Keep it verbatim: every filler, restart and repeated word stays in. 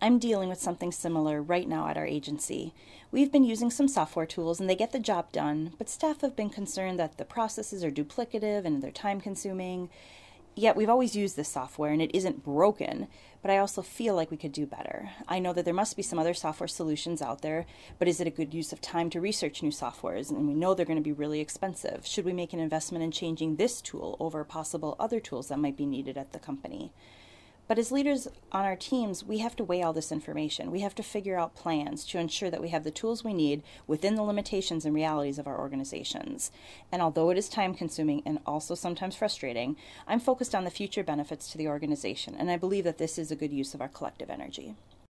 I'm dealing with something similar right now at our agency. We've been using some software tools and they get the job done, but staff have been concerned that the processes are duplicative and they're time consuming. Yet we've always used this software and it isn't broken, but I also feel like we could do better. I know that there must be some other software solutions out there, but is it a good use of time to research new softwares? And we know they're going to be really expensive. Should we make an investment in changing this tool over possible other tools that might be needed at the company? But as leaders on our teams, we have to weigh all this information. We have to figure out plans to ensure that we have the tools we need within the limitations and realities of our organizations. And although it is time consuming and also sometimes frustrating, I'm focused on the future benefits to the organization, and I believe that this is a good use of our collective energy.